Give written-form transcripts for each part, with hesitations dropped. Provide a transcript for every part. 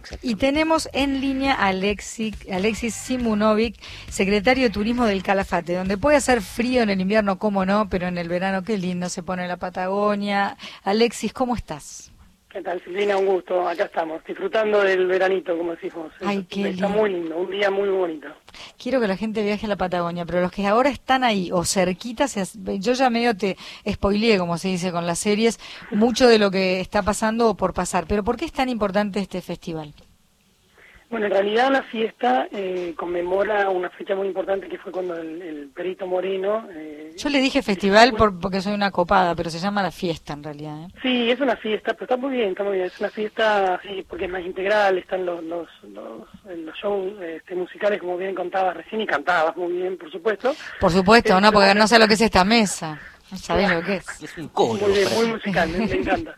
Y tenemos en línea a Alexis Simunovic, secretario de Turismo del Calafate, donde puede hacer frío en el invierno, cómo no, pero en el verano qué lindo se pone la Patagonia. Alexis, ¿cómo estás? ¿Qué tal, Silvina? Un gusto. Acá estamos, disfrutando del veranito, como decimos. Ay, qué Está lindo. muy lindo, un día muy bonito. Quiero que la gente viaje a la Patagonia, pero los que ahora están ahí o cerquita, yo ya medio te spoileé, como se dice con las series, mucho de lo que está pasando o por pasar. Pero ¿por qué es tan importante este festival? Bueno, en realidad la fiesta conmemora una fecha muy importante que fue cuando el Perito Moreno... Yo le dije festival porque soy una copada, pero se llama la fiesta en realidad, ¿eh? Sí, es una fiesta, pero está muy bien, está muy bien. Es una fiesta, sí, porque es más integral, están los shows musicales, como bien contabas recién, y cantabas muy bien, por supuesto. Por supuesto, no, porque no sé lo que es esta mesa. No sabés lo que es. Es un coro. Muy bien, muy musical, me encanta.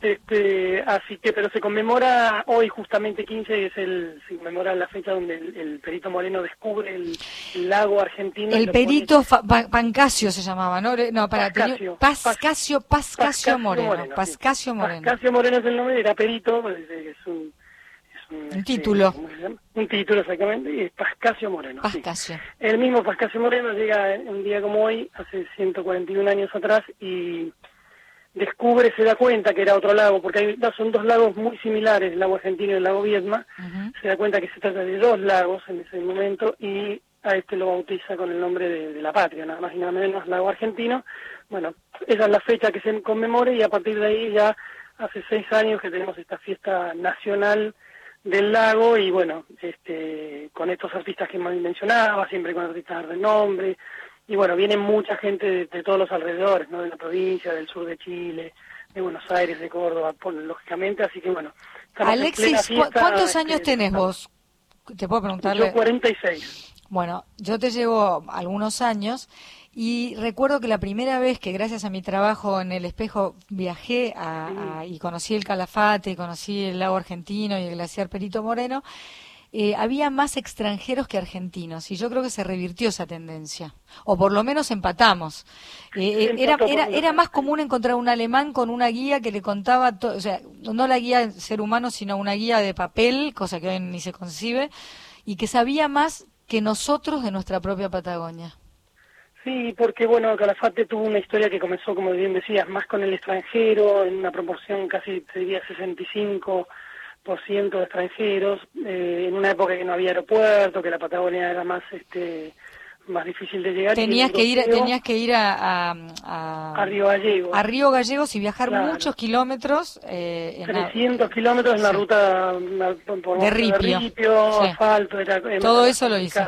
Así que, pero se conmemora hoy justamente 15, se conmemora la fecha donde el Perito Moreno descubre el lago argentino. El Perito Pancasio se llamaba, ¿no? No, Pascasio Moreno. Sí. Pascasio Moreno. Pascasio Moreno es el nombre, era Perito, es un título. Un título, exactamente, y es Pascasio Moreno. Pascasio. Sí. El mismo Pascasio Moreno llega un día como hoy, hace 141 años atrás, y descubre, se da cuenta que era otro lago, porque son dos lagos muy similares, el lago argentino y el lago Viedma. Se da cuenta que se trata de dos lagos en ese momento y a este lo bautiza con el nombre de la patria, nada más y nada menos, lago argentino. Bueno, esa es la fecha que se conmemore y a partir de ahí ya hace 6 años que tenemos esta fiesta nacional del lago y bueno, con estos artistas que mencionaba, siempre con artistas de renombre. Y bueno, viene mucha gente de todos los alrededores, ¿no? De la provincia, del sur de Chile, de Buenos Aires, de Córdoba, lógicamente, así que bueno. Alexis, ¿cuántos años tenés vos? ¿Te puedo preguntarle? Yo 46. Bueno, yo te llevo algunos años y recuerdo que la primera vez que gracias a mi trabajo en El Espejo viajé y conocí el Calafate, conocí el lago argentino y el glaciar Perito Moreno, había más extranjeros que argentinos y yo creo que se revirtió esa tendencia o por lo menos empatamos. Era más común encontrar un alemán con una guía que le contaba o sea, no la guía del ser humano sino una guía de papel, cosa que hoy ni se concibe, y que sabía más que nosotros de nuestra propia Patagonia. Sí, porque bueno, Calafate tuvo una historia que comenzó, como bien decías, más con el extranjero, en una proporción casi, te diría, 65% de extranjeros, en una época que no había aeropuerto, que la Patagonia era más más difícil de llegar. Tenías que ir a Río Gallegos. A Río Gallegos y viajar muchos kilómetros. 300 kilómetros en la ruta de ripio, asfalto. Todo eso lo hice.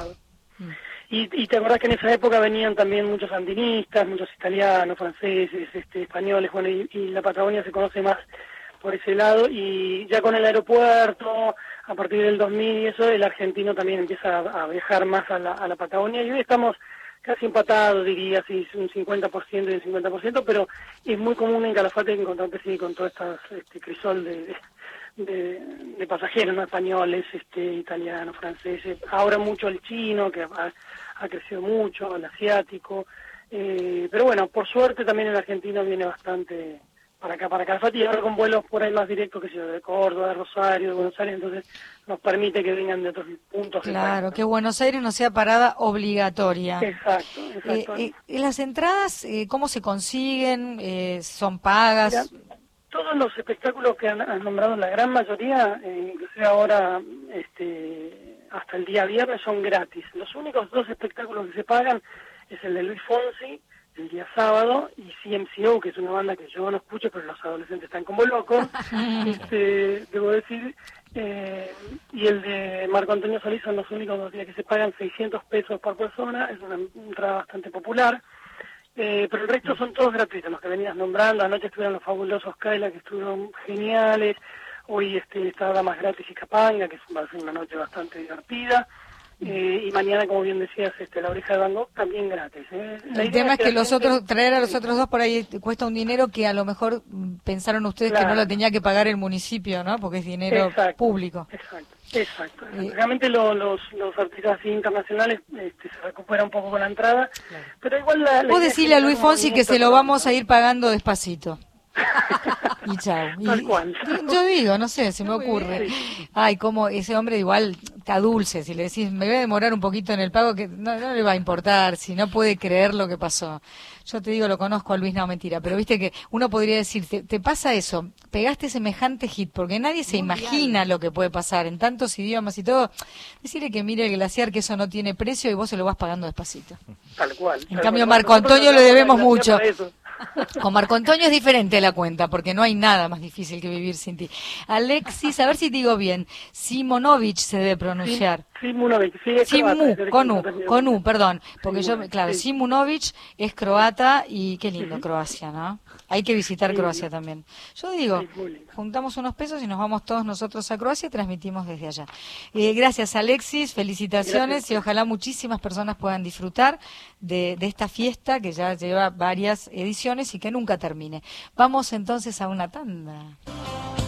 Y te acordás que en esa época venían también muchos andinistas, muchos italianos, franceses, españoles, bueno, y la Patagonia se conoce más por ese lado, y ya con el aeropuerto, a partir del 2000 y eso, el argentino también empieza a viajar más a la Patagonia, y hoy estamos casi empatados, diría, si es un 50% y un 50%, pero es muy común en Calafate encontrarte sí, con todo este crisol de pasajeros, ¿no? Españoles, italianos, franceses, ahora mucho el chino, que ha crecido mucho, el asiático, pero bueno, por suerte también el argentino viene bastante para acá, para Calafate, y ahora con vuelos por ahí más directos, que sea de Córdoba, de Rosario, de Buenos Aires, entonces nos permite que vengan de otros puntos. Claro, que Buenos Aires no sea parada obligatoria. Exacto. ¿Las entradas cómo se consiguen? ¿Son pagas? Mira, todos los espectáculos que han nombrado, la gran mayoría, inclusive ahora hasta el día viernes, son gratis. Los únicos 2 espectáculos que se pagan es el de Luis Fonsi, el día sábado, y CMCO, que es una banda que yo no escucho, pero los adolescentes están como locos, debo decir, y el de Marco Antonio Solís son los únicos 2 días que se pagan, 600 pesos por persona, es una entrada bastante popular, pero el resto son todos gratuitos, los que venías nombrando. Anoche estuvieron los fabulosos Kaila, que estuvieron geniales, hoy está Damas Gratis y Capanga, que va a ser una noche bastante divertida. Y mañana, como bien decías, La Oreja de Van Gogh también gratis. El tema es que traer a los otros 2 por ahí cuesta un dinero que a lo mejor pensaron ustedes que no lo tenía que pagar el municipio, ¿no? Porque es dinero público. Exacto. Realmente los artistas así internacionales se recuperan un poco con la entrada, pero igual Vos decirle a Luis Fonsi que se lo vamos a ir pagando despacito. Y chao. Tal cual. Yo digo, no sé, se me ocurre. Ay, como ese hombre igual está dulce, si le decís, me voy a demorar un poquito en el pago, que no le va a importar, si no puede creer lo que pasó. Yo te digo, lo conozco a Luis, no, mentira, pero viste que uno podría decir, te pasa eso, pegaste semejante hit, porque nadie se imagina lo que puede pasar en tantos idiomas y todo. Decirle que mire el glaciar, que eso no tiene precio y vos se lo vas pagando despacito. Tal cual. En cambio, Marco Antonio le debemos mucho. Con Marco Antonio es diferente la cuenta, porque no hay nada más difícil que vivir sin ti. Alexis, a ver si digo bien, Simonovic se debe pronunciar. Simunovic, sí, es croata, con U, perdón, porque Simunovic, claro, sí. Simunovic es croata y qué lindo Croacia, ¿no? Hay que visitar Croacia también. Yo digo, Sí, muy lindo. juntamos unos pesos y nos vamos todos nosotros a Croacia y transmitimos desde allá. Gracias, Alexis, felicitaciones. Gracias. Y ojalá muchísimas personas puedan disfrutar de esta fiesta que ya lleva varias ediciones y que nunca termine. Vamos entonces a una tanda.